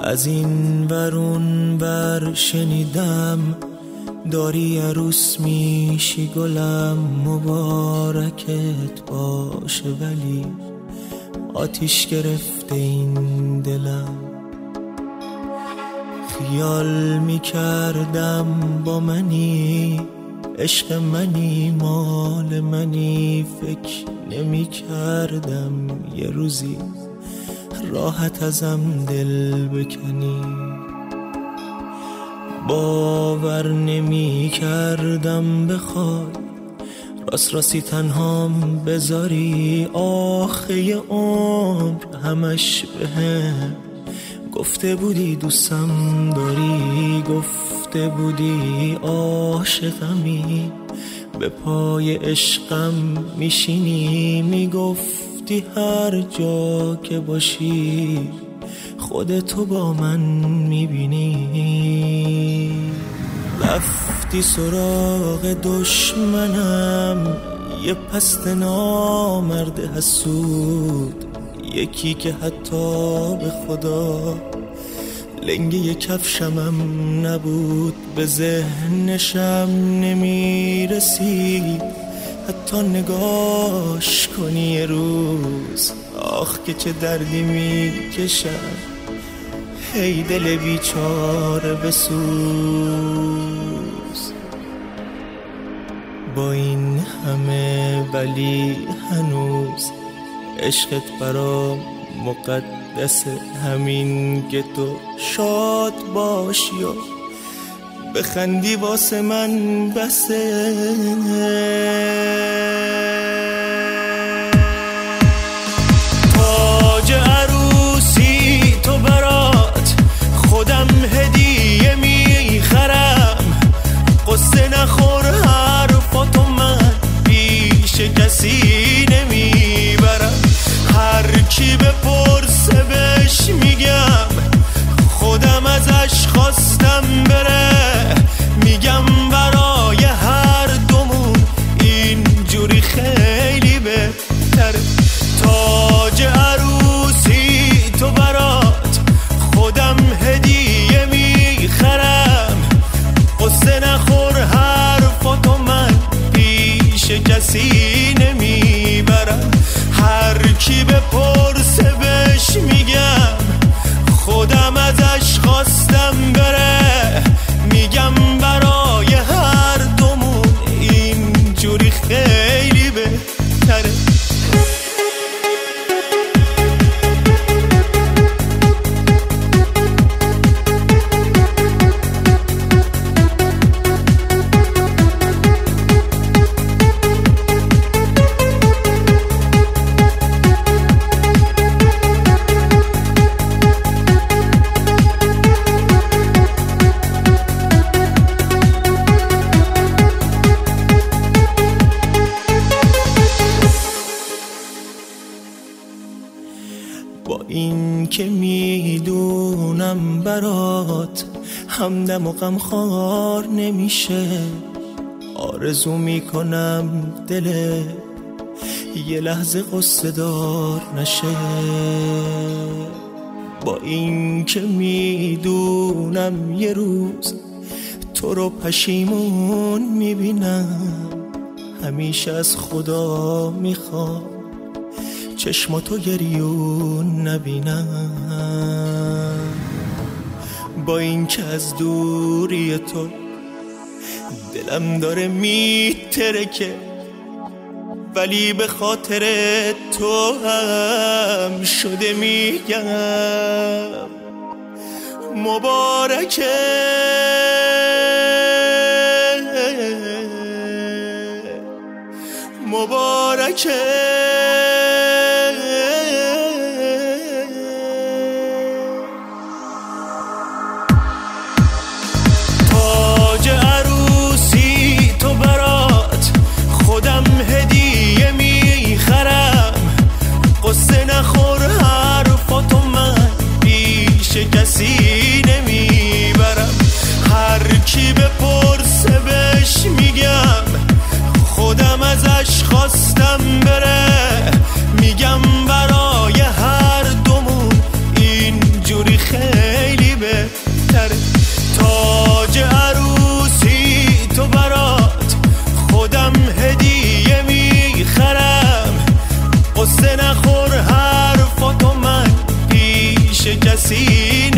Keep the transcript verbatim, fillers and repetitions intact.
از این ورون بر شنیدم داری عروس میشی گلم، مبارکت باشه ولی آتیش گرفته این دلم. خیال میکردم با منی، عشق منی، مال منی، فکر نمیکردم یه روزی راحت ازم دل بکنی. باور نمیکردم بخوای راست راستی تنهام بذاری، آخه عمر همش بهم گفته بودی دوستم داری، گفته بودی عاشقمی، به پای عشقم میشینی، میگفتی هر جا که باشی خودتو با من میبینی. رفتی سراغ دشمنم، یه پست نامرد حسود، یکی که حتی به خدا لنگه کفشمم نبود، به ذهنشم نمیرسید حتی نگاش کنی یه روز. آخ که چه دردی میکشم، هی دل بیچاره بسوز. با این همه ولی هنوز عشقت برام مقدسه، همین که تو شاد باشی و بخندی واسه من بسه. تاج عروسی تو برات خودم هدیه میخرم، قصه نخور حرفاتو من پیش کسی نمیبرم. هر کی بپرسه بهش میگم خودم ازش خواستم بره، میگم برای هر دومون اینجوری خیلی بهتره. تاج عروسی تو برات خودم هدیه میخرم، قصه نخور حرفاتو من پیش کسی نمیبرم. هر کی بپرسه بهش میگم خودم ازش خواستم بره، میگم برای هر دومون اینجوری خیلی بهتره. با این که میدونم برات همدم و غمخوار نمیشه، آرزو میکنم دل یه لحظه قصه دار نشه. با این که میدونم یه روز تو رو پشیمون میبینم، همیشه از خدا میخوام چشماتو گریون نبینم. با این که از دوری تو دلم داره میترکه، ولی به خاطر تو هم شده میگم مبارکه. مبارکه تاج عروسی تو برات خودم هدیه میخرم، قصه نخور حرفاتو من پیش کسی نمیبرم. هر کی بپرسه بهش میگم خودم ازش خواستم بره، قصه نخور حرفاتو من پیش کسی